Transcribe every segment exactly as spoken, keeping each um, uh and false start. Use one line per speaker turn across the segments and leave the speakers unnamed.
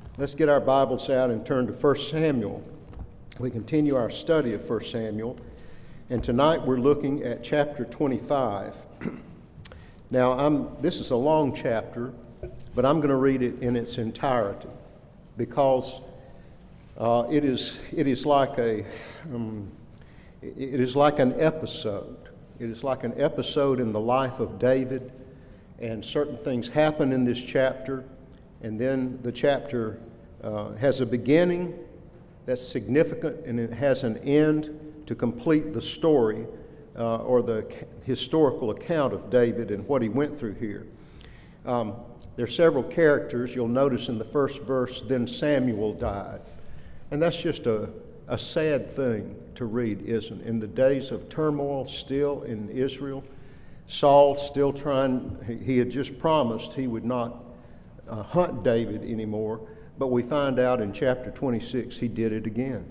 Let's get our Bibles out and turn to First Samuel. We continue our study of First Samuel, and tonight we're looking at chapter twenty-five. Now, I'm, this is a long chapter, but I'm going to read it in its entirety because uh, it is it is like a um, it is like an episode. It is like an episode in the life of David, and certain things happen in this chapter, and then the chapter uh, has a beginning that's significant, and it has an end to complete the story uh, or the historical account of David and what he went through here. Um, there are several characters. You'll notice in the first verse, then Samuel died. And that's just a, a sad thing to read, isn't it? In the days of turmoil still in Israel, Saul still trying, he had just promised he would not uh, hunt David anymore, but we find out in chapter twenty-six he did it again.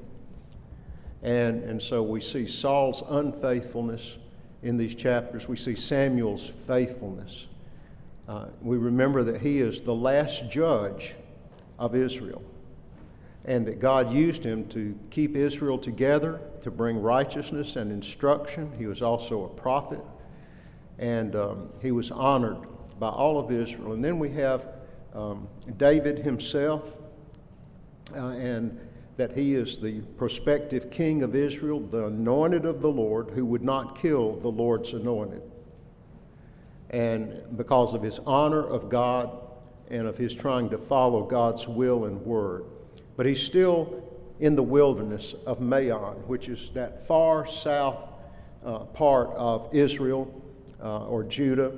And, and so we see Saul's unfaithfulness in these chapters. We see Samuel's faithfulness. Uh, we remember that he is the last judge of Israel, and that God used him to keep Israel together, to bring righteousness and instruction. He was also a prophet, and um, he was honored by all of Israel. And then we have um, David himself, uh, and that he is the prospective king of Israel, the anointed of the Lord, who would not kill the Lord's anointed. And because of his honor of God and of his trying to follow God's will and word. But he's still in the wilderness of Maon, which is that far south uh, part of Israel uh, or Judah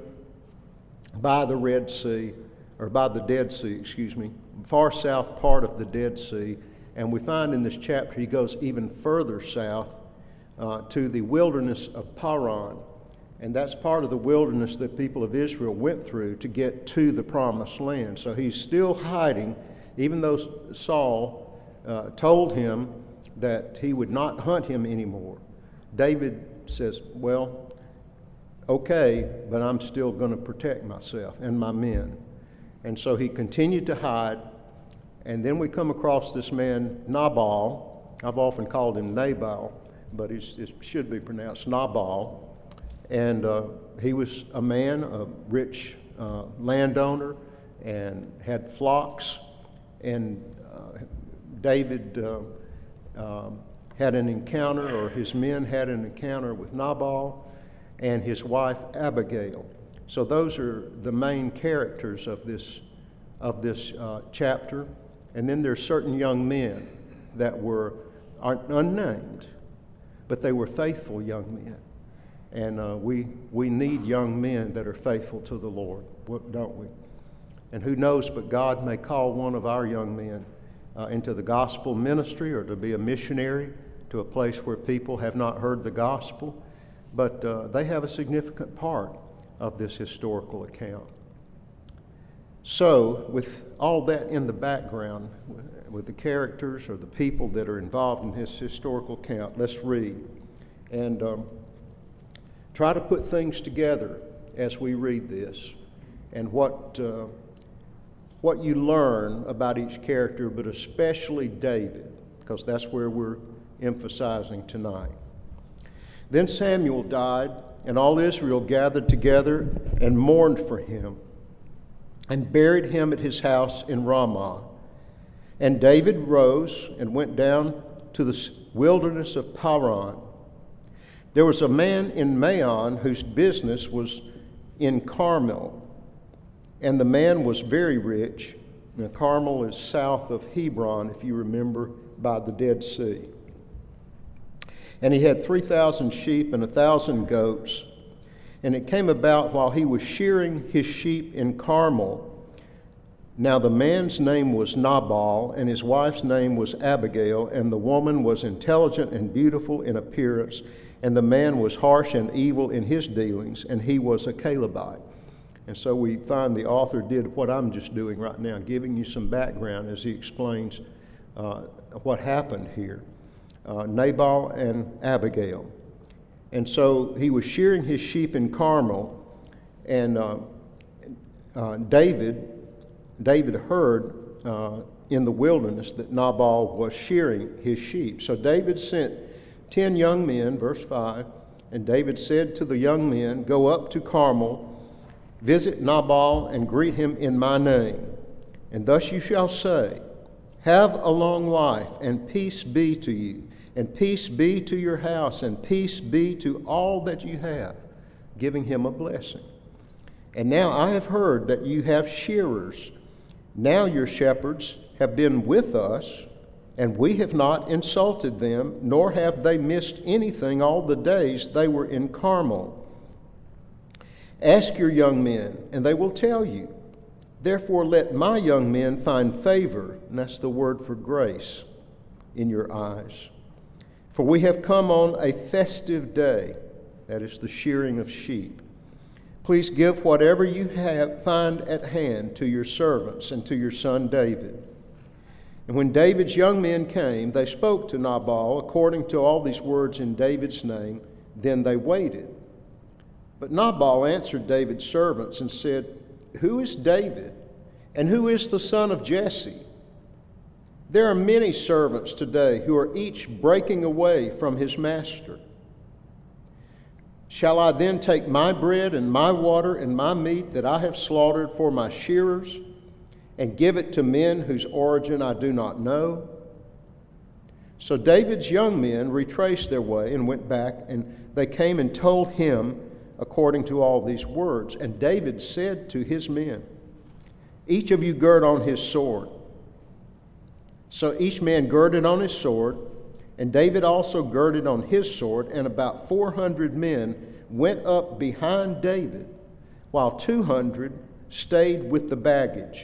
by the Red Sea, or by the Dead Sea, excuse me, far south part of the Dead Sea. And we find in this chapter he goes even further south uh, to the wilderness of Paran. And that's part of the wilderness that people of Israel went through to get to the promised land. So he's still hiding, even though Saul uh, told him that he would not hunt him anymore. David says, well, okay, but I'm still going to protect myself and my men. And so he continued to hide. And then we come across this man, Nabal. I've often called him Nabal, but it's, it should be pronounced Nabal. And uh, he was a man, a rich uh, landowner, and had flocks. And uh, David uh, um, had an encounter, or his men had an encounter with Nabal and his wife Abigail. So those are the main characters of this of this uh, chapter. And then there's certain young men that were aren't unnamed, but they were faithful young men. And uh, we we need young men that are faithful to the Lord, don't we? And who knows, but God may call one of our young men uh, into the gospel ministry, or to be a missionary to a place where people have not heard the gospel. But uh, they have a significant part of this historical account. So, with all that in the background, with the characters or the people that are involved in this historical account, let's read and um, try to put things together as we read this, and what uh, what you learn about each character, but especially David, because that's where we're emphasizing tonight. Then Samuel died, and all Israel gathered together and mourned for him, and buried him at his house in Ramah. And David rose and went down to the wilderness of Paran. There was a man in Maon whose business was in Carmel, and the man was very rich. Now, Carmel is south of Hebron, if you remember, by the Dead Sea. And he had three thousand sheep and a thousand goats. And it came about while he was shearing his sheep in Carmel. Now the man's name was Nabal, and his wife's name was Abigail, and the woman was intelligent and beautiful in appearance, and the man was harsh and evil in his dealings, and he was a Calebite. And so we find the author did what I'm just doing right now, giving you some background as he explains uh, what happened here. Uh, Nabal and Abigail. And so he was shearing his sheep in Carmel, and uh, uh, David, David heard uh, in the wilderness that Nabal was shearing his sheep. So David sent ten young men, verse five, and David said to the young men, "Go up to Carmel, visit Nabal, and greet him in my name. And thus you shall say, Have a long life, and peace be to you, and peace be to your house, and peace be to all that you have," giving him a blessing. "And now I have heard that you have shearers. Now your shepherds have been with us, and we have not insulted them, nor have they missed anything all the days they were in Carmel. Ask your young men, and they will tell you. Therefore let my young men find favor," and that's the word for grace, "in your eyes. For we have come on a festive day," that is the shearing of sheep. "Please give whatever you have find at hand to your servants and to your son David." And when David's young men came, they spoke to Nabal according to all these words in David's name. Then they waited. But Nabal answered David's servants and said, "Who is David, and who is the son of Jesse? There are many servants today who are each breaking away from his master. Shall I then take my bread and my water and my meat that I have slaughtered for my shearers and give it to men whose origin I do not know?" So David's young men retraced their way and went back, and they came and told him according to all these words. And David said to his men, "Each of you gird on his sword." So each man girded on his sword, and David also girded on his sword, and about four hundred men went up behind David, while two hundred stayed with the baggage.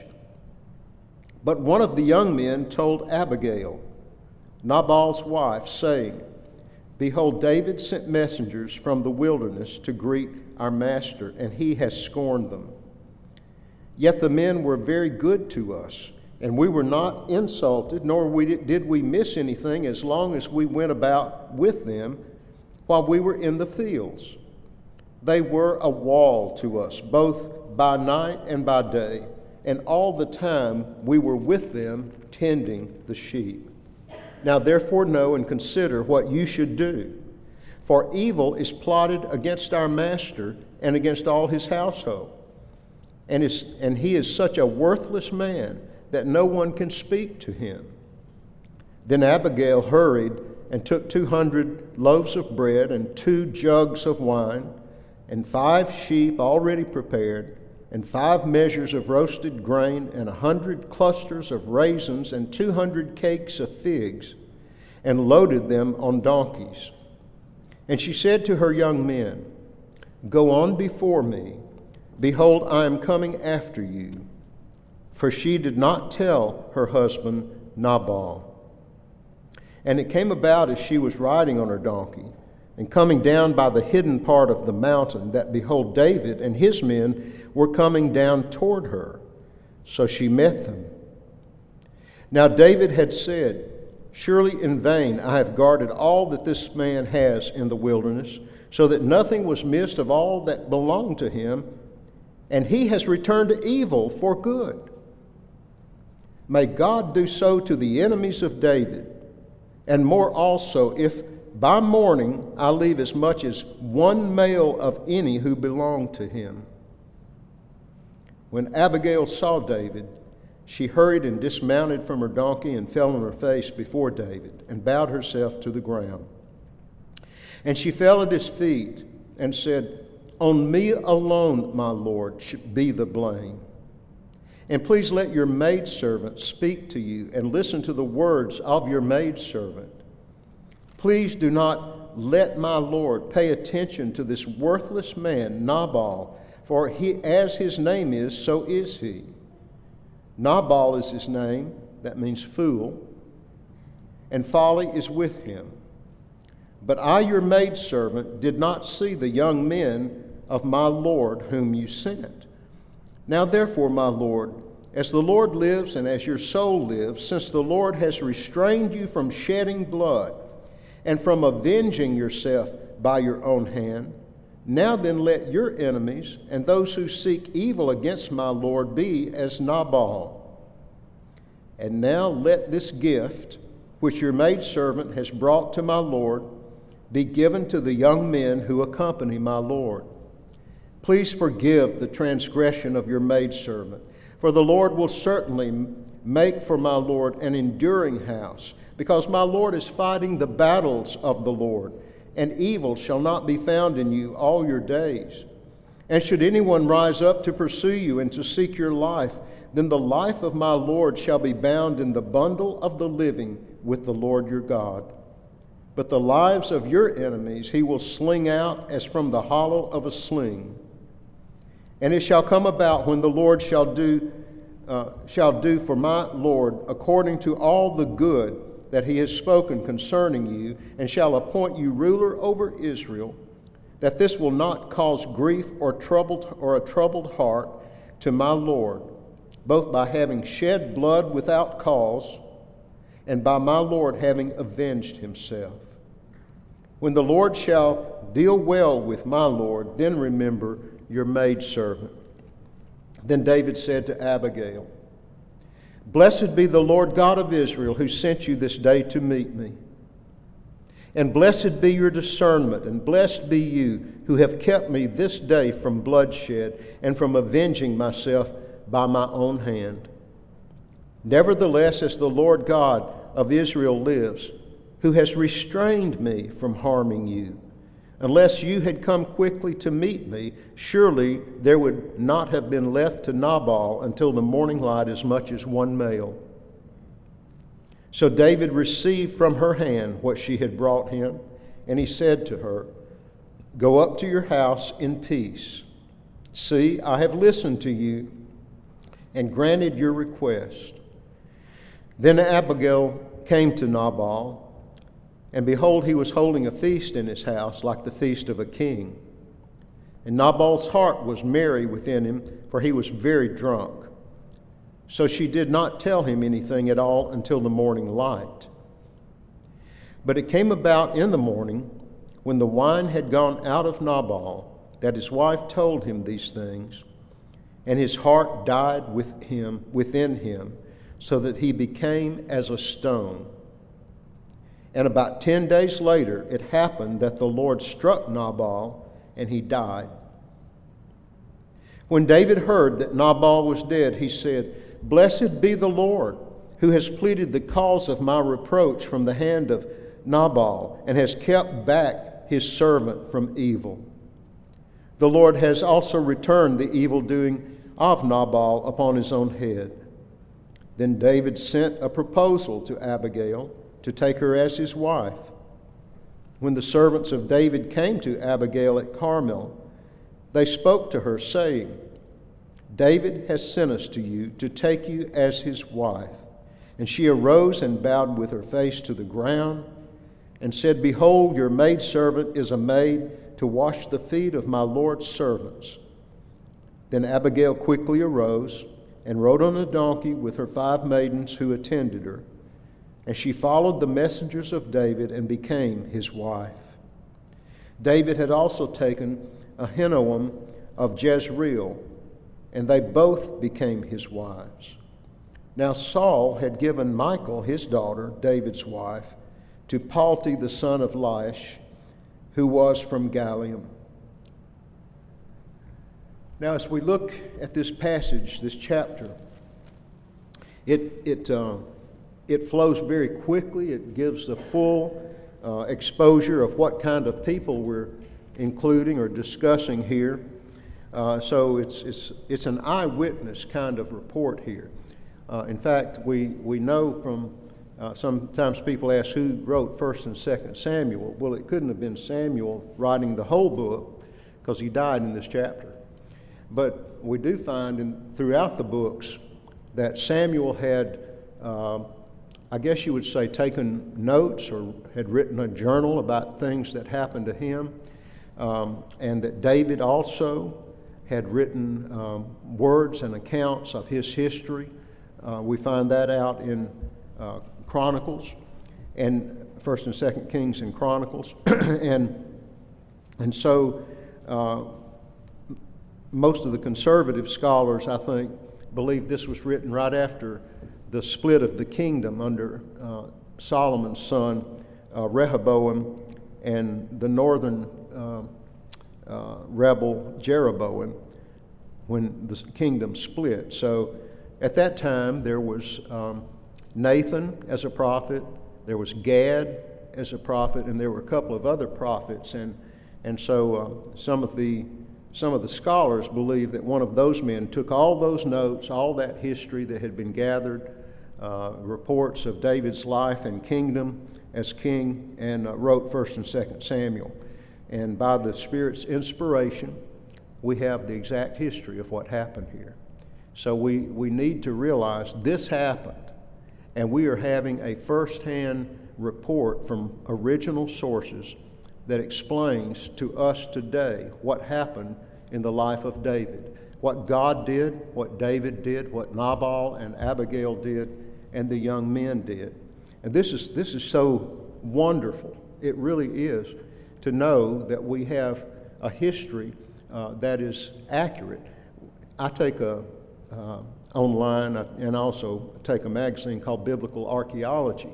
But one of the young men told Abigail, Nabal's wife, saying, "Behold, David sent messengers from the wilderness to greet our master, and he has scorned them. Yet the men were very good to us, and we were not insulted, nor did we miss anything as long as we went about with them while we were in the fields. They were a wall to us, both by night and by day, and all the time we were with them tending the sheep. Now therefore know and consider what you should do. For evil is plotted against our master and against all his household. And, is, and he is such a worthless man that no one can speak to him." Then Abigail hurried and took two hundred loaves of bread and two jugs of wine and five sheep already prepared and five measures of roasted grain and a hundred clusters of raisins and two hundred cakes of figs, and loaded them on donkeys. And she said to her young men, "Go on before me. Behold, I am coming after you." For she did not tell her husband Nabal. And it came about as she was riding on her donkey, and coming down by the hidden part of the mountain, that behold, David and his men were coming down toward her. So she met them. Now David had said, "Surely in vain I have guarded all that this man has in the wilderness, so that nothing was missed of all that belonged to him, and he has returned to evil for good. May God do so to the enemies of David, and more also, if by morning I leave as much as one male of any who belong to him." When Abigail saw David, she hurried and dismounted from her donkey and fell on her face before David and bowed herself to the ground. And she fell at his feet and said, "On me alone, my Lord, should be the blame. And please let your maidservant speak to you and listen to the words of your maidservant. Please do not let my Lord pay attention to this worthless man, Nabal, for he, as his name is, so is he. Nabal is his name, that means fool, and folly is with him. But I, your maidservant, did not see the young men of my Lord whom you sent. Now therefore, my Lord, as the Lord lives and as your soul lives, since the Lord has restrained you from shedding blood and from avenging yourself by your own hand, now then let your enemies and those who seek evil against my Lord be as Nabal. And now let this gift, which your maidservant has brought to my Lord, be given to the young men who accompany my Lord. Please forgive the transgression of your maidservant, for the Lord will certainly make for my Lord an enduring house, because my Lord is fighting the battles of the Lord, and evil shall not be found in you all your days. And should anyone rise up to pursue you and to seek your life, then the life of my Lord shall be bound in the bundle of the living with the Lord your God. But the lives of your enemies he will sling out as from the hollow of a sling. And it shall come about when the Lord shall do uh, shall do for my Lord according to all the good that he has spoken concerning you, and shall appoint you ruler over Israel, that this will not cause grief or troubled or a troubled heart to my Lord, both by having shed blood without cause, and by my Lord having avenged himself. When the Lord shall deal well with my Lord, then remember your maidservant. Then David said to Abigail, Blessed be the Lord God of Israel, who sent you this day to meet me. And blessed be your discernment, and blessed be you who have kept me this day from bloodshed and from avenging myself by my own hand. Nevertheless, as the Lord God of Israel lives, who has restrained me from harming you, unless you had come quickly to meet me, surely there would not have been left to Nabal until the morning light as much as one male. So David received from her hand what she had brought him, and he said to her, Go up to your house in peace. See, I have listened to you and granted your request. Then Abigail came to Nabal, and behold, he was holding a feast in his house, like the feast of a king. And Nabal's heart was merry within him, for he was very drunk. So she did not tell him anything at all until the morning light. But it came about in the morning, when the wine had gone out of Nabal, that his wife told him these things, and his heart died with him, within him, so that he became as a stone. And about ten days later, it happened that the Lord struck Nabal, and he died. When David heard that Nabal was dead, he said, Blessed be the Lord, who has pleaded the cause of my reproach from the hand of Nabal, and has kept back his servant from evil. The Lord has also returned the evil doing of Nabal upon his own head. Then David sent a proposal to Abigail to take her as his wife. When the servants of David came to Abigail at Carmel, they spoke to her, saying, David has sent us to you to take you as his wife. And she arose and bowed with her face to the ground and said, Behold, your maidservant is a maid to wash the feet of my Lord's servants. Then Abigail quickly arose and rode on a donkey with her five maidens who attended her. And she followed the messengers of David and became his wife. David had also taken Ahinoam of Jezreel, and they both became his wives. Now Saul had given Michal, his daughter, David's wife, to Palti the son of Laish, who was from Galium. Now as we look at this passage, this chapter, it it uh, it flows very quickly. It gives the full uh, exposure of what kind of people we're including or discussing here. Uh, so it's it's it's an eyewitness kind of report here. Uh, in fact, we we know from uh, sometimes people ask who wrote First and Second Samuel. Well, it couldn't have been Samuel writing the whole book because he died in this chapter. But we do find in, throughout the books that Samuel had, uh, I guess you would say, taken notes or had written a journal about things that happened to him, um, and that David also had written um, words and accounts of his history. Uh, we find that out in uh, Chronicles, and First and Second Kings and Chronicles, and and so. Uh, Most of the conservative scholars, I think, believe this was written right after the split of the kingdom under uh, Solomon's son uh, Rehoboam and the northern uh, uh, rebel Jeroboam when the kingdom split. So at that time there was um, Nathan as a prophet, there was Gad as a prophet, and there were a couple of other prophets, and and so uh, some of the some of the scholars believe that one of those men took all those notes, all that history that had been gathered, uh, reports of David's life and kingdom as king, and uh, wrote First and Second Samuel. And by the Spirit's inspiration, we have the exact history of what happened here. So we, we need to realize this happened, and we are having a first-hand report from original sources that explains to us today what happened in the life of David, what God did, what David did, what Nabal and Abigail did, and the young men did. And this is this is so wonderful. It really is, to know that we have a history uh, that is accurate. I take a uh, online and also take a magazine called Biblical Archaeology.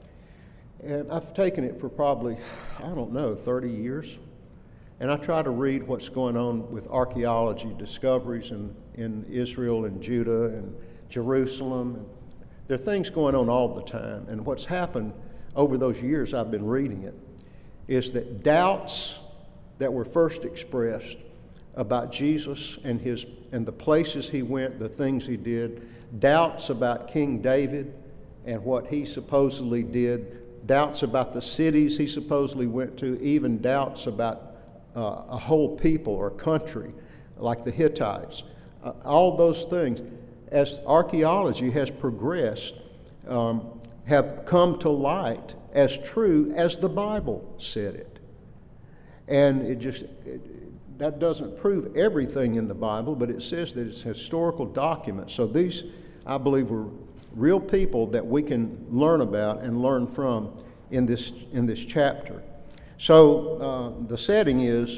And I've taken it for probably, I don't know, thirty years. And I try to read what's going on with archaeology discoveries in, in Israel and Judah and Jerusalem. And there are things going on all the time. And what's happened over those years I've been reading it is that doubts that were first expressed about Jesus and his and the places he went, the things he did, doubts about King David and what he supposedly did, doubts about the cities he supposedly went to, even doubts about uh, a whole people or country like the Hittites. Uh, all those things, as archaeology has progressed, um, have come to light as true as the Bible said it. And it just it, that doesn't prove everything in the Bible, but it says that it's historical documents. So these, I believe, were real people that we can learn about and learn from in this in this chapter. So uh, the setting is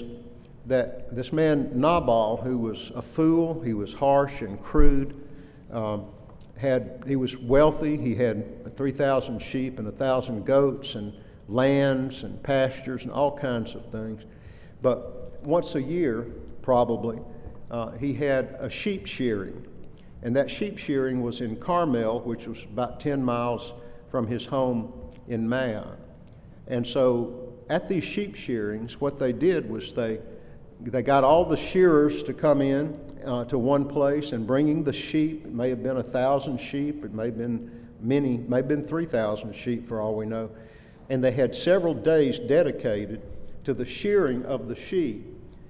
that this man Nabal, who was a fool, he was harsh and crude, um, had he was wealthy. He had three thousand sheep and a thousand goats and lands and pastures and all kinds of things. But once a year, probably, uh, he had a sheep shearing. And that sheep shearing was in Carmel, which was about ten miles from his home in Maon. And so at these sheep shearings, what they did was they they got all the shearers to come in uh, to one place and bringing the sheep. It may have been a thousand sheep. It may have been many, may have been three thousand sheep for all we know. And they had several days dedicated to the shearing of the sheep.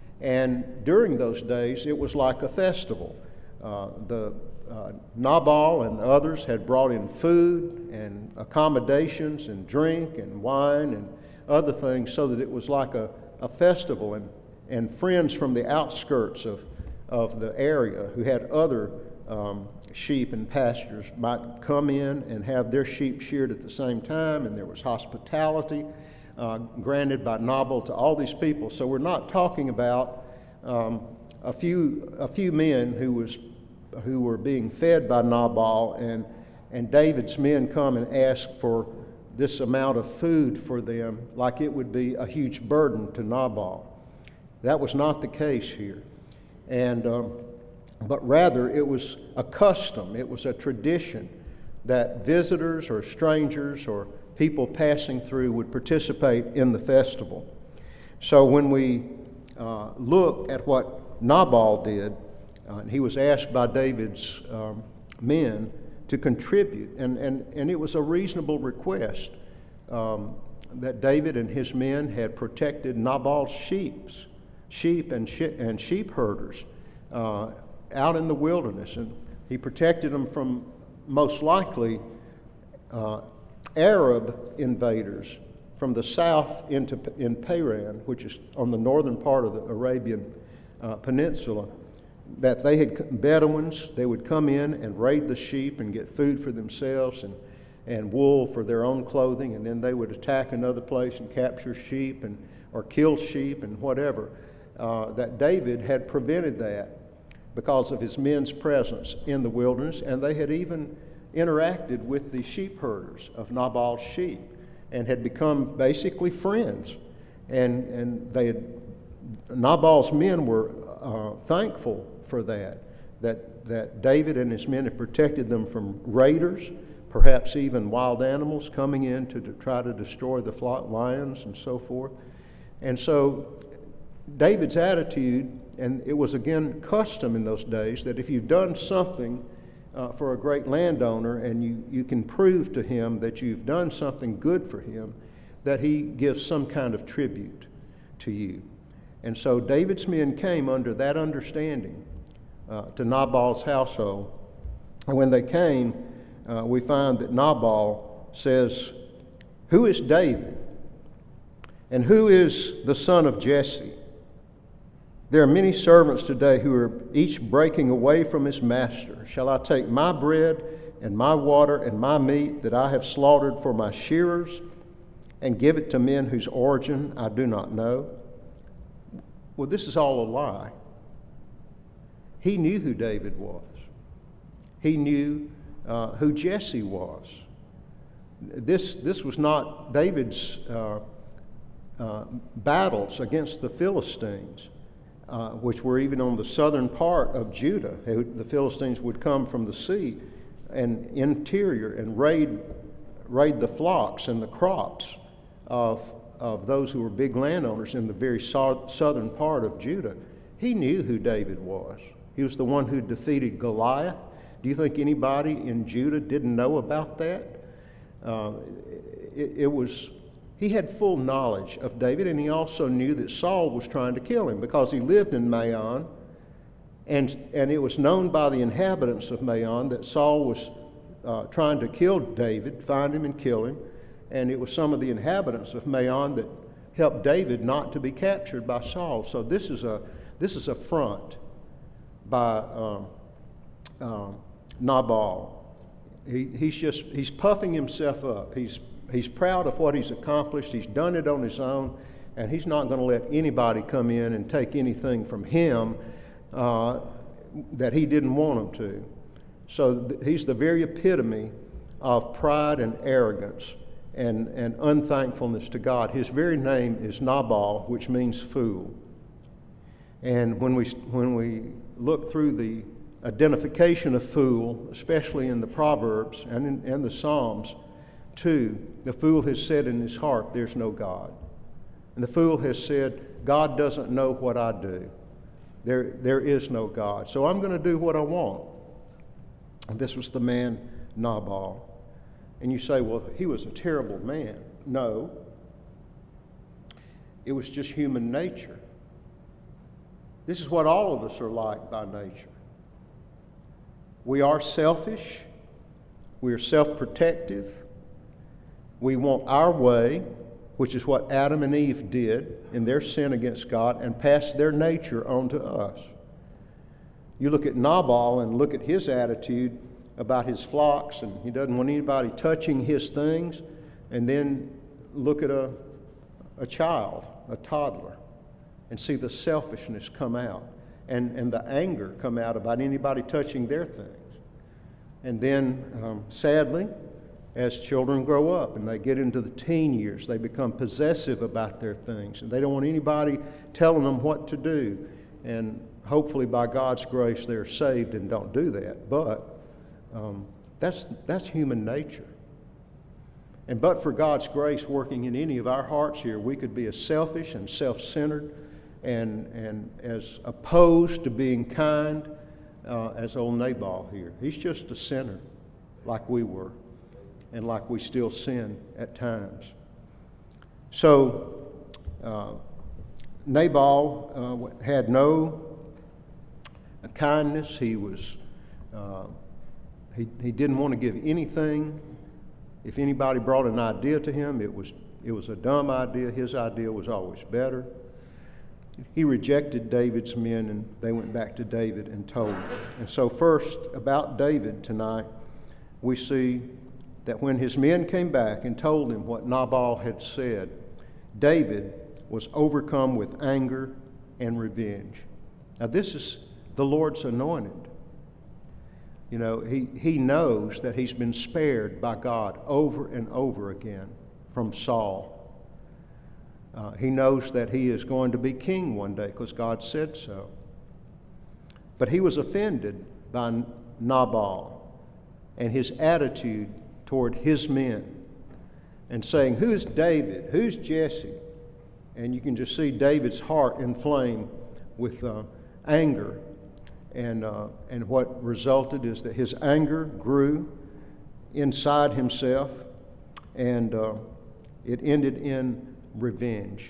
And during those days, it was like a festival. Uh, the uh, Nabal and others had brought in food and accommodations and drink and wine and other things so that it was like a, a festival. And, and friends from the outskirts of, of the area who had other um, sheep and pastures might come in and have their sheep sheared at the same time, and there was hospitality uh, granted by Nabal to all these people. So we're not talking about um, a few a few men who was who were being fed by Nabal, and and David's men come and ask for this amount of food for them, like it would be a huge burden to Nabal. That was not the case here, and um, but rather it was a custom, it was a tradition that visitors or strangers or people passing through would participate in the festival. So when we uh, look at what Nabal did, uh, he was asked by David's um, men to contribute, and, and, and it was a reasonable request um, that David and his men had protected Nabal's sheep, sheep and, she- and sheep herders uh, out in the wilderness, and he protected them from most likely uh, Arab invaders from the south into in Paran, which is on the northern part of the Arabian uh, Peninsula, that they had Bedouins. They would come in and raid the sheep and get food for themselves and, and wool for their own clothing, and then they would attack another place and capture sheep and or kill sheep and whatever. Uh, that David had prevented that because of his men's presence in the wilderness, and they had even interacted with the sheep herders of Nabal's sheep and had become basically friends. And, and they had, Nabal's men were uh, thankful for that, that, that David and his men had protected them from raiders, perhaps even wild animals coming in to, to try to destroy the flock, lions and so forth. And so David's attitude, and it was again custom in those days, that if you've done something uh, for a great landowner and you, you can prove to him that you've done something good for him, that he gives some kind of tribute to you. And so David's men came under that understanding uh, to Nabal's household. And when they came, uh, we find that Nabal says, "Who is David? And who is the son of Jesse? There are many servants today who are each breaking away from his master. Shall I take my bread and my water and my meat that I have slaughtered for my shearers and give it to men whose origin I do not know?" Well, this is all a lie. He knew who David was. He knew uh, who Jesse was. This, this was not David's uh, uh, battles against the Philistines, uh, which were even on the southern part of Judah. The Philistines would come from the sea and interior and raid, raid the flocks and the crops of of those who were big landowners in the very so- southern part of Judah. He knew who David was. He was the one who defeated Goliath. Do you think anybody in Judah didn't know about that? Uh, it, it was, he had full knowledge of David, and he also knew that Saul was trying to kill him because he lived in Maon, and, and it was known by the inhabitants of Maon that Saul was uh, trying to kill David, find him and kill him. And it was some of the inhabitants of Maon that helped David not to be captured by Saul. So this is a this is a front by um, um, Nabal. He, he's just he's puffing himself up. He's he's proud of what he's accomplished. He's done it on his own, and he's not going to let anybody come in and take anything from him uh, that he didn't want them to. So th- he's the very epitome of pride and arrogance and, and unthankfulness to God. His very name is Nabal, which means fool. And when we when we look through the identification of fool, especially in the Proverbs and in and the Psalms, too, the fool has said in his heart, "There's no God." And the fool has said, "God doesn't know what I do. There, there is no God. So I'm going to do what I want." And this was the man Nabal. And you say, well, he was a terrible man. No. It was just human nature. This is what all of us are like by nature. We are selfish. We are self-protective. We want our way, which is what Adam and Eve did in their sin against God, and passed their nature on to us. You look at Nabal and look at his attitude about his flocks, and he doesn't want anybody touching his things, and then look at a, a child, a toddler, and see the selfishness come out, and, and the anger come out about anybody touching their things. And then, um, sadly, as children grow up and they get into the teen years, they become possessive about their things, and they don't want anybody telling them what to do. And hopefully by God's grace they're saved and don't do that. But um, that's, that's human nature. And but for God's grace working in any of our hearts here, we could be as selfish and self-centered and, and as opposed to being kind uh, as old Nabal here. He's just a sinner like we were, and like we still sin at times. So uh, Nabal uh, had no kindness. He was uh, he he didn't want to give anything. If anybody brought an idea to him, it was it was a dumb idea. His idea was always better. He rejected David's men, and they went back to David and told him. And so first, about David tonight, we see that when his men came back and told him what Nabal had said, David was overcome with anger and revenge. Now this is the Lord's anointed. You know, he, he knows that he's been spared by God over and over again from Saul. Uh, he knows that he is going to be king one day because God said so. But he was offended by Nabal and his attitude toward his men and saying, "Who's David? Who's Jesse?" And you can just see David's heart inflame with uh, anger. And, uh, and what resulted is that his anger grew inside himself, and uh, it ended in revenge.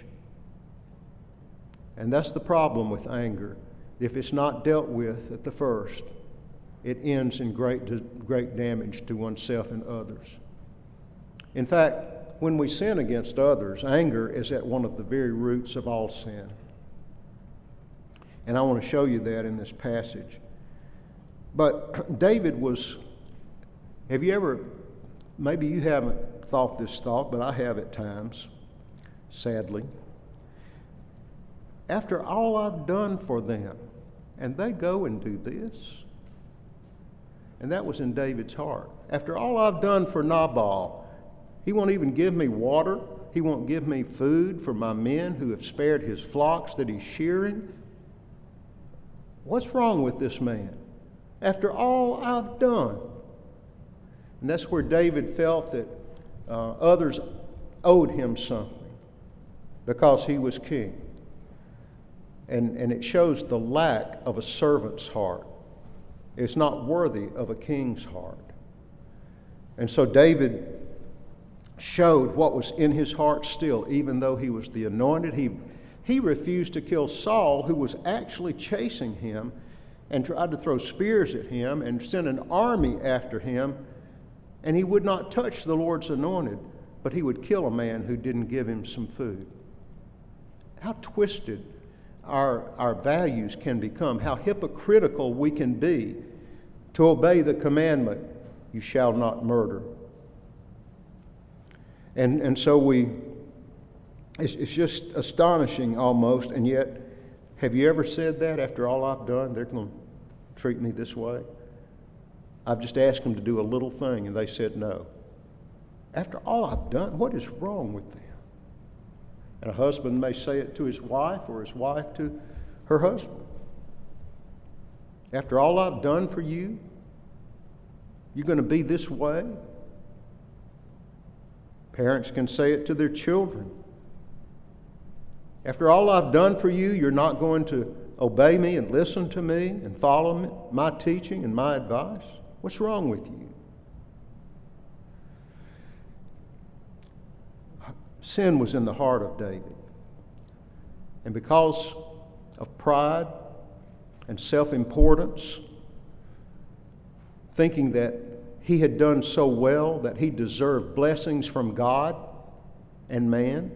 And that's the problem with anger. If it's not dealt with at the first, it ends in great, great damage to oneself and others. In fact, when we sin against others, anger is at one of the very roots of all sin. And I want to show you that in this passage. But David was, have you ever, maybe you haven't thought this thought, but I have at times, sadly. After all I've done for them, and they go and do this. And that was in David's heart. After all I've done for Nabal, he won't even give me water. He won't give me food for my men who have spared his flocks that he's shearing. What's wrong with this man? After all I've done. And that's where David felt that uh, others owed him something because he was king. And, and it shows the lack of a servant's heart. It's not worthy of a king's heart. And so David showed what was in his heart still, even though he was the anointed. He He refused to kill Saul, who was actually chasing him and tried to throw spears at him and sent an army after him. And he would not touch the Lord's anointed, but he would kill a man who didn't give him some food. How twisted our, our values can become, how hypocritical we can be to obey the commandment, "You shall not murder." And, and so we... It's, it's just astonishing almost, and yet, have you ever said that? After all I've done, they're going to treat me this way? I've just asked them to do a little thing, and they said no. After all I've done, what is wrong with them? And a husband may say it to his wife, or his wife to her husband. After all I've done for you, you're going to be this way? Parents can say it to their children. After all I've done for you, you're not going to obey me and listen to me and follow me, my teaching and my advice? What's wrong with you? Sin was in the heart of David. And because of pride and self-importance, thinking that he had done so well that he deserved blessings from God and man,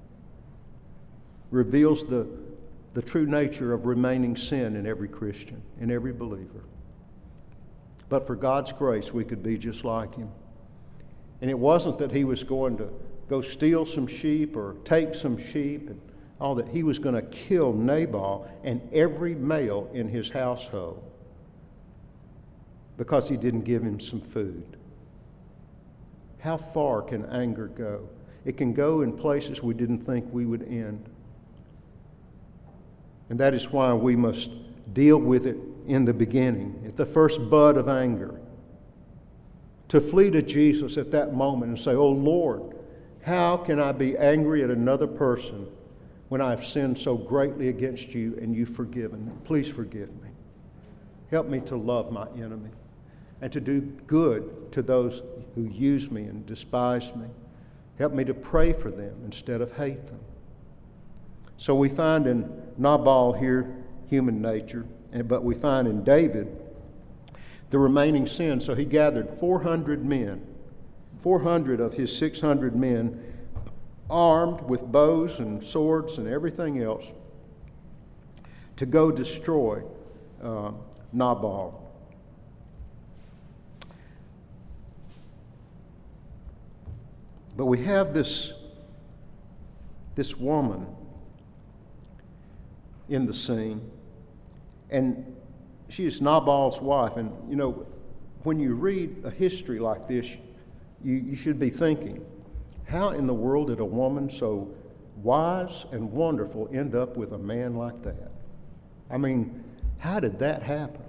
reveals the, the true nature of remaining sin in every Christian, in every believer. But for God's grace, we could be just like him. And it wasn't that he was going to go steal some sheep or take some sheep and all that. He was going to kill Nabal and every male in his household because he didn't give him some food. How far can anger go? It can go in places we didn't think we would end. And that is why we must deal with it in the beginning, at the first bud of anger. To flee to Jesus at that moment and say, "Oh Lord, how can I be angry at another person when I've sinned so greatly against you and you've forgiven me? Please forgive me. Help me to love my enemy and to do good to those who use me and despise me. Help me to pray for them instead of hate them." So we find in Nabal here human nature, but we find in David the remaining sin. So he gathered four hundred men, four hundred of his six hundred men, armed with bows and swords and everything else, to go destroy uh, Nabal. But we have this, this woman in the scene, and she is Nabal's wife. And, you know, when you read a history like this, you, you should be thinking, how in the world did a woman so wise and wonderful end up with a man like that? I mean, how did that happen?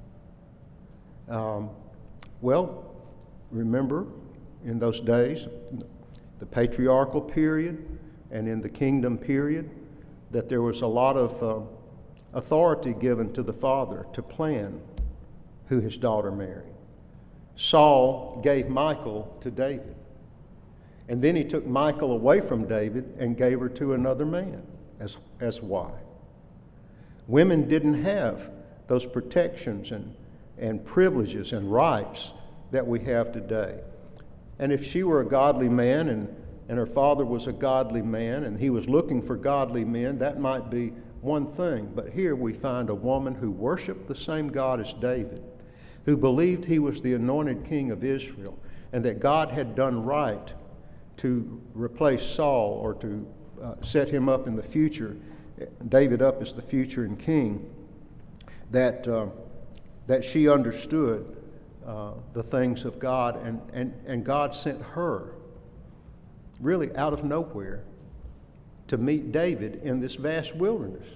Um, well, remember, in those days, the patriarchal period and in the kingdom period, that there was a lot of uh, authority given to the father to plan who his daughter married. Saul gave Michal to David. And then he took Michal away from David and gave her to another man as, as wife. Women didn't have those protections and, and privileges and rights that we have today. And if she were a godly man and, and her father was a godly man and he was looking for godly men, that might be one thing. But here we find a woman who worshiped the same God as David, who believed he was the anointed king of Israel, and that God had done right to replace Saul or to uh, set him up in the future, David up as the future and king, that, uh, that she understood uh, the things of God, and, and, and God sent her really out of nowhere to meet David in this vast wilderness.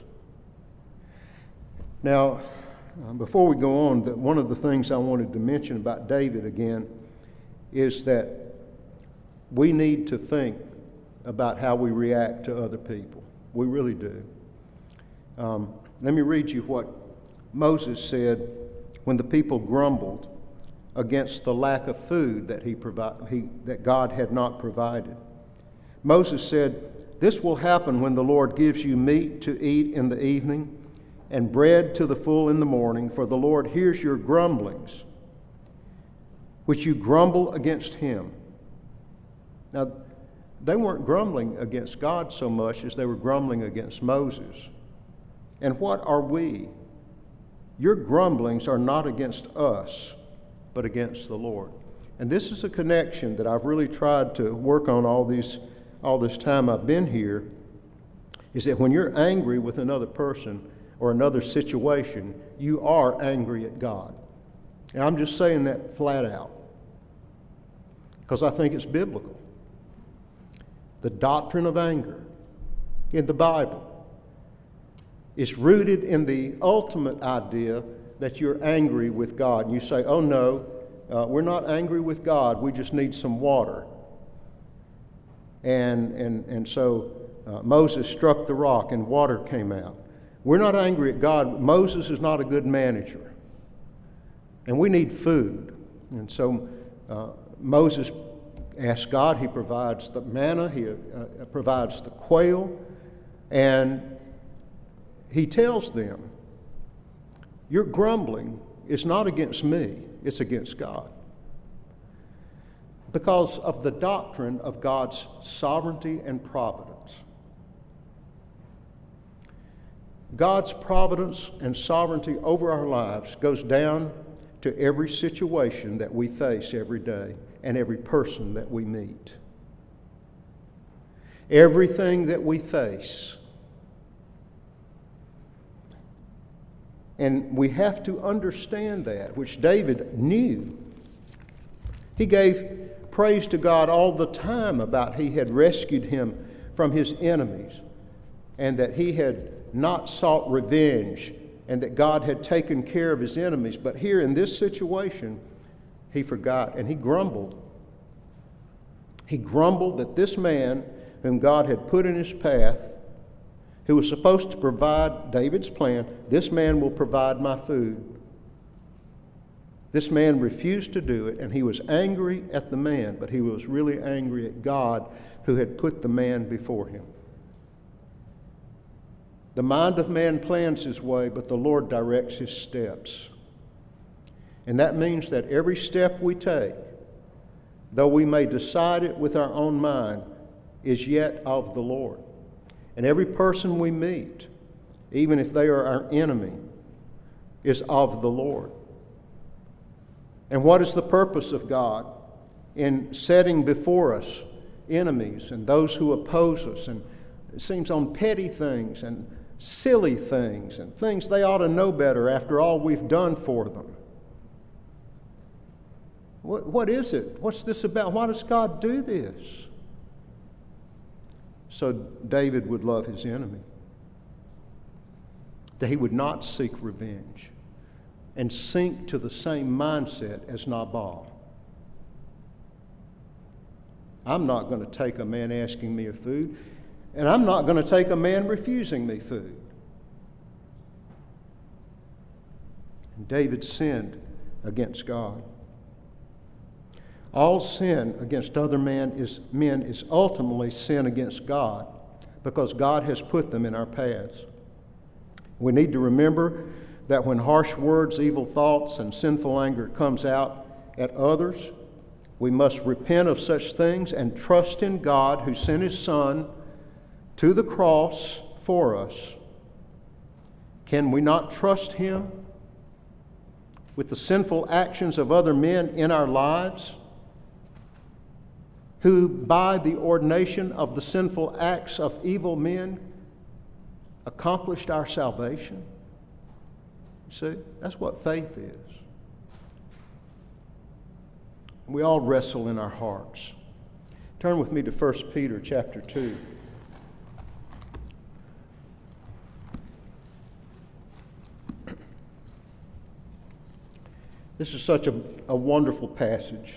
Now, uh, before we go on, the, one of the things I wanted to mention about David again is that we need to think about how we react to other people. We really do. Um, let me read you what Moses said when the people grumbled against the lack of food that he provi- he, that God had not provided. Moses said, "This will happen when the Lord gives you meat to eat in the evening and bread to the full in the morning, for the Lord hears your grumblings, which you grumble against him." Now, they weren't grumbling against God so much as they were grumbling against Moses. And what are we? Your grumblings are not against us, but against the Lord. And this is a connection that I've really tried to work on all these, all this time I've been here, is that when you're angry with another person or another situation, you are angry at God. And I'm just saying that flat out, because I think it's biblical. The doctrine of anger in the Bible is rooted in the ultimate idea that you're angry with God. And you say, oh no, uh, we're not angry with God, we just need some water. And, and, and so uh, Moses struck the rock and water came out. We're not angry at God. Moses is not a good manager. And we need food. And so uh, Moses ask God, he provides the manna, he uh, provides the quail, and he tells them, your grumbling is not against me, it's against God. Because of the doctrine of God's sovereignty and providence. God's providence and sovereignty over our lives goes down to every situation that we face every day and every person that we meet. Everything that we face. And we have to understand that, which David knew. He gave praise to God all the time about he had rescued him from his enemies and that he had not sought revenge and that God had taken care of his enemies. But here in this situation, he forgot and he grumbled. He grumbled that this man whom God had put in his path, who was supposed to provide David's plan, this man will provide my food. This man refused to do it, and he was angry at the man, but he was really angry at God who had put the man before him. The mind of man plans his way, but the Lord directs his steps. And that means that every step we take, though we may decide it with our own mind, is yet of the Lord. And every person we meet, even if they are our enemy, is of the Lord. And what is the purpose of God in setting before us enemies and those who oppose us, and it seems on petty things and silly things and things they ought to know better after all we've done for them? What, what is it? What's this about? Why does God do this? So David would love his enemy. That he would not seek revenge and sink to the same mindset as Nabal. I'm not going to take a man asking me of food, and I'm not going to take a man refusing me food. And David sinned against God. All sin against other men is, men is ultimately sin against God, because God has put them in our paths. We need to remember that when harsh words, evil thoughts, and sinful anger comes out at others, we must repent of such things and trust in God, who sent His Son to the cross for us. Can we not trust Him with the sinful actions of other men in our lives, who by the ordination of the sinful acts of evil men accomplished our salvation? See, that's what faith is. We all wrestle in our hearts. Turn with me to First Peter chapter two. This is such a, a wonderful passage.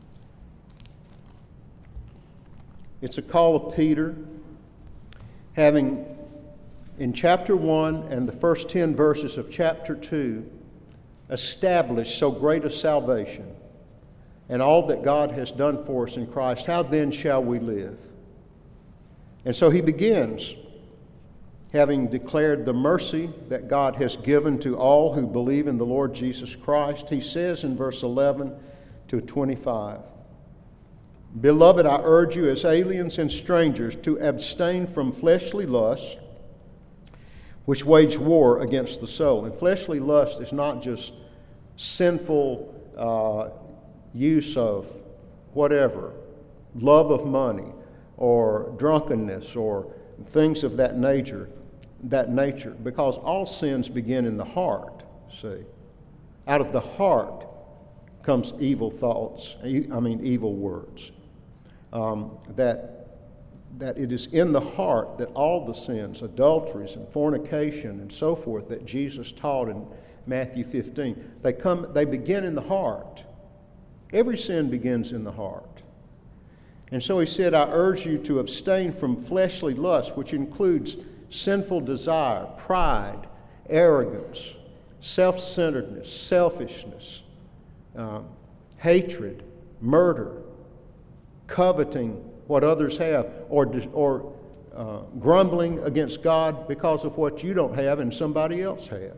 It's a call of Peter, having in chapter one and the first ten verses of chapter two established so great a salvation and all that God has done for us in Christ. How then shall we live? And so he begins, having declared the mercy that God has given to all who believe in the Lord Jesus Christ. He says in verse eleven to twenty-five, Beloved, I urge you as aliens and strangers to abstain from fleshly lusts, which wage war against the soul. And fleshly lust is not just sinful uh, use of whatever, love of money or drunkenness or things of that nature, that nature, because all sins begin in the heart, see. Out of the heart comes evil thoughts, I mean evil words. Um, that, that it is in the heart that all the sins, adulteries and fornication and so forth, that Jesus taught in Matthew fifteen, they come, they begin in the heart. Every sin begins in the heart. And so he said, I urge you to abstain from fleshly lust, which includes sinful desire, pride, arrogance, self-centeredness, selfishness, um, hatred, murder, coveting what others have, or, or uh, grumbling against God because of what you don't have and somebody else has.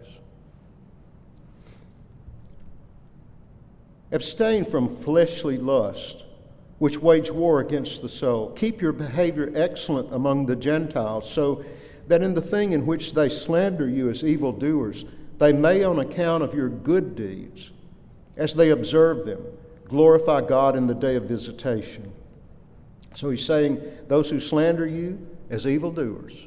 Abstain from fleshly lust, which wage war against the soul. Keep your behavior excellent among the Gentiles, so that in the thing in which they slander you as evildoers, they may, on account of your good deeds, as they observe them, glorify God in the day of visitation. So he's saying, those who slander you as evildoers,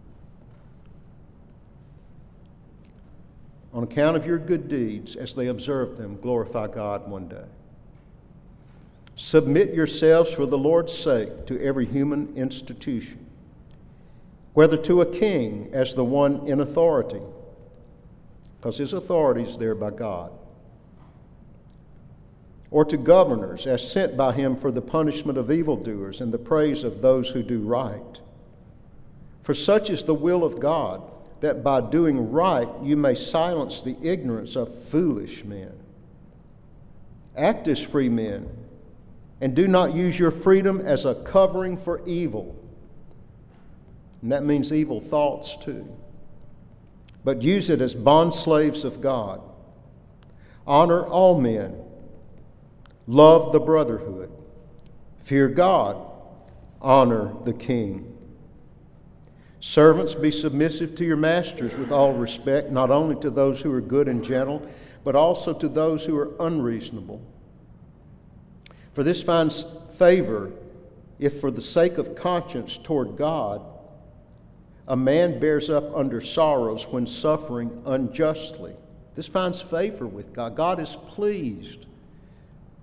on account of your good deeds, as they observe them, glorify God one day. Submit yourselves for the Lord's sake to every human institution, whether to a king as the one in authority, because his authority is there by God, or to governors as sent by him for the punishment of evildoers and the praise of those who do right. For such is the will of God, that by doing right you may silence the ignorance of foolish men. Act as free men, and do not use your freedom as a covering for evil. And that means evil thoughts too. But use it as bondslaves of God. Honor all men. Love the brotherhood. Fear God. Honor the king. Servants, be submissive to your masters with all respect, not only to those who are good and gentle, but also to those who are unreasonable. For this finds favor if, for the sake of conscience toward God, a man bears up under sorrows when suffering unjustly. This finds favor with God. God is pleased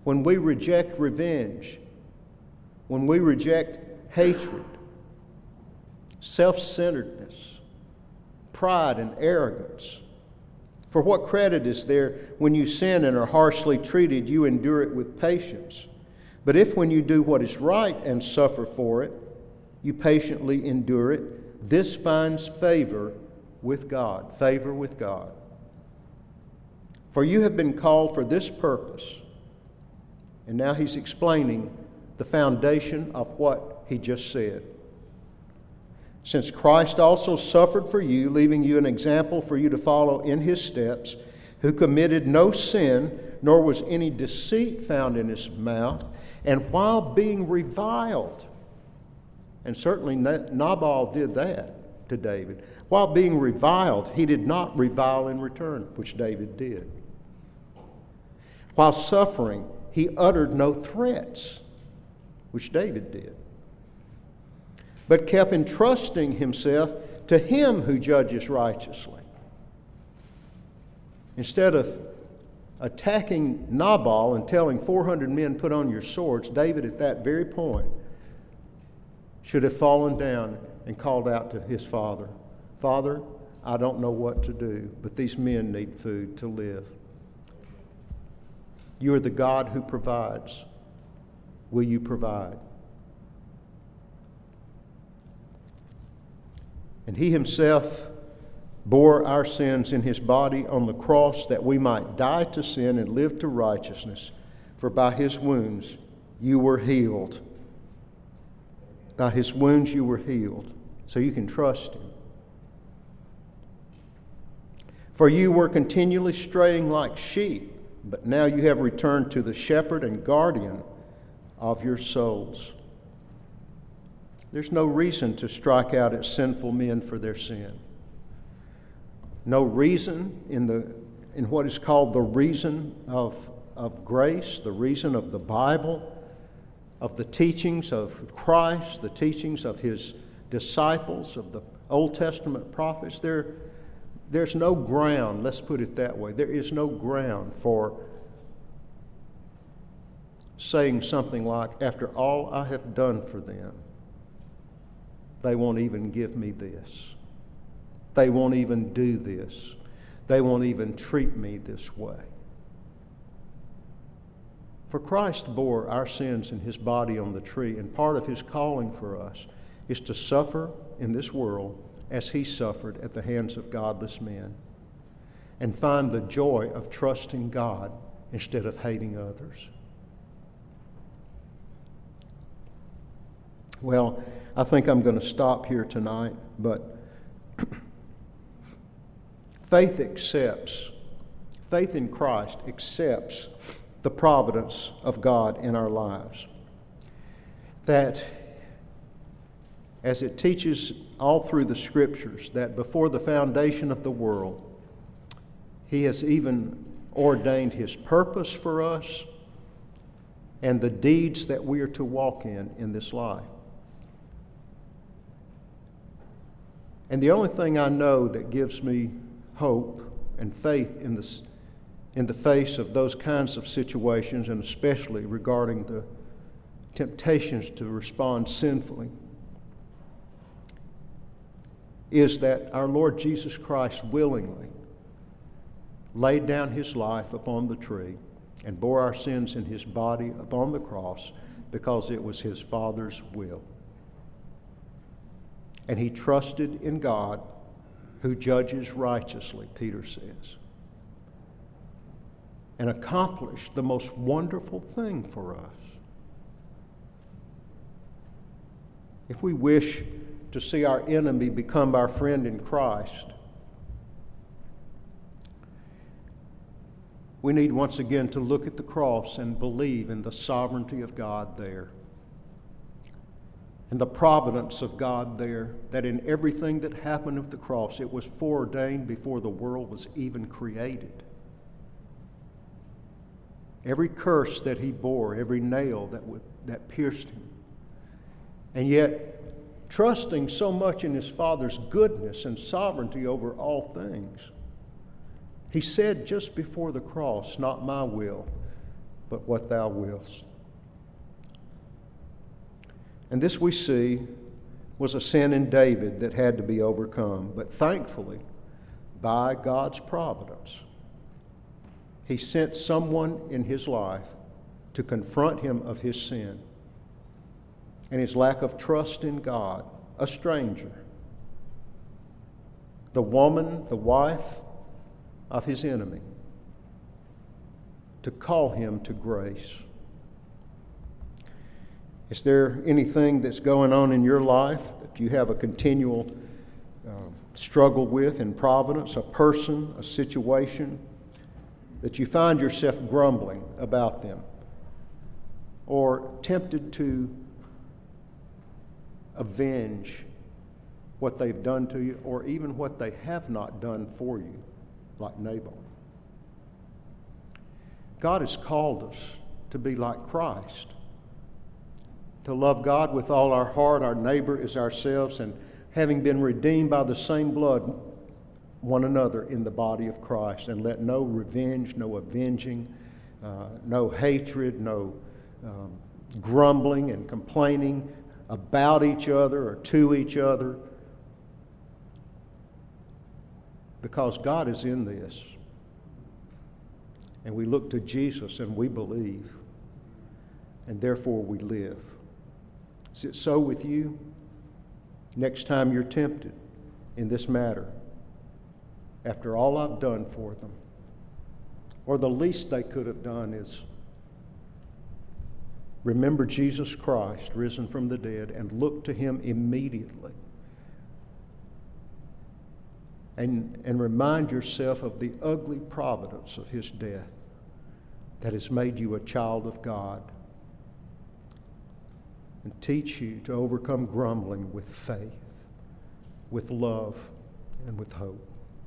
when we reject revenge, when we reject hatred, self-centeredness, pride and arrogance. For what credit is there when you sin and are harshly treated, you endure it with patience? But if when you do what is right and suffer for it, you patiently endure it, this finds favor with God. Favor with God. For you have been called for this purpose. And now he's explaining the foundation of what he just said. Since Christ also suffered for you, leaving you an example for you to follow in his steps, who committed no sin, nor was any deceit found in his mouth, and while being reviled, and certainly Nabal did that to David, while being reviled, he did not revile in return, which David did. While suffering, he uttered no threats, which David did, but kept entrusting himself to him who judges righteously. Instead of attacking Nabal and telling four hundred men, put on your swords, David at that very point should have fallen down and called out to his father, Father, I don't know what to do, but these men need food to live. You are the God who provides. Will you provide? And he himself bore our sins in his body on the cross that we might die to sin and live to righteousness. For by his wounds you were healed. By his wounds you were healed. So you can trust him. For you were continually straying like sheep, but now you have returned to the shepherd and guardian of your souls. There's no reason to strike out at sinful men for their sin. No reason in the in what is called the reason of, of grace, the reason of the Bible, of the teachings of Christ, the teachings of his disciples, of the Old Testament prophets. There, there's no ground, let's put it that way, there is no ground for saying something like, after all I have done for them, they won't even give me this. They won't even do this. They won't even treat me this way. For Christ bore our sins in his body on the tree, and part of his calling for us is to suffer in this world as he suffered at the hands of godless men, and find the joy of trusting God instead of hating others. Well, I think I'm going to stop here tonight, but faith accepts, faith in Christ accepts the providence of God in our lives. That, as it teaches all through the Scriptures, that before the foundation of the world, he has even ordained his purpose for us and the deeds that we are to walk in in this life. And the only thing I know that gives me hope and faith in the, in the face of those kinds of situations, and especially regarding the temptations to respond sinfully, is that our Lord Jesus Christ willingly laid down his life upon the tree and bore our sins in his body upon the cross because it was his Father's will. And he trusted in God who judges righteously, Peter says, and accomplished the most wonderful thing for us. If we wish to see our enemy become our friend in Christ, we need once again to look at the cross and believe in the sovereignty of God there, and the providence of God there, that in everything that happened at the cross, it was foreordained before the world was even created. Every curse that he bore, every nail that would, that pierced him. And yet, trusting so much in his Father's goodness and sovereignty over all things, he said just before the cross, not my will, but what thou wilt. And this we see was a sin in David that had to be overcome. But thankfully, by God's providence, he sent someone in his life to confront him of his sin and his lack of trust in God, a stranger. The woman, the wife of his enemy, to call him to grace. Is there anything that's going on in your life that you have a continual uh, struggle with in providence, a person, a situation, that you find yourself grumbling about them or tempted to avenge what they've done to you or even what they have not done for you, like Nabal? God has called us to be like Christ, to love God with all our heart, our neighbor as ourselves, and having been redeemed by the same blood, one another in the body of Christ, and let no revenge, no avenging, uh, no hatred, no um, grumbling and complaining about each other or to each other, because God is in this. And we look to Jesus and we believe, and therefore we live. Is it so with you? Next time you're tempted in this matter, after all I've done for them, or the least they could have done is remember Jesus Christ risen from the dead and look to him immediately. And, and remind yourself of the ugly providence of his death that has made you a child of God, and teach you to overcome grumbling with faith, with love, and with hope.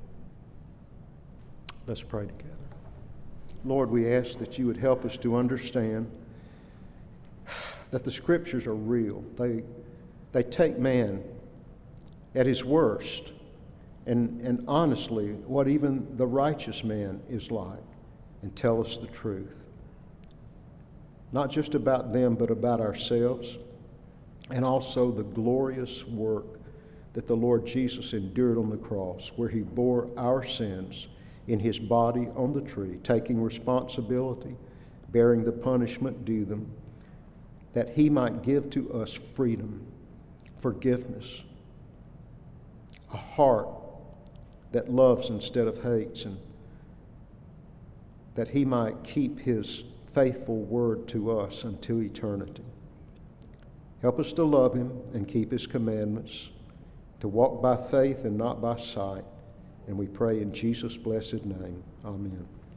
Let's pray together. Lord, we ask that you would help us to understand that the Scriptures are real. They, they take man at his worst, and, and honestly, what even the righteous man is like, and tell us the truth. Not just about them, but about ourselves, and also the glorious work that the Lord Jesus endured on the cross, where he bore our sins in his body on the tree, taking responsibility, bearing the punishment due them, that he might give to us freedom, forgiveness, a heart that loves instead of hates, and that he might keep his faithful word to us unto eternity. Help us to love him and keep his commandments, to walk by faith and not by sight. And we pray in Jesus' blessed name. Amen.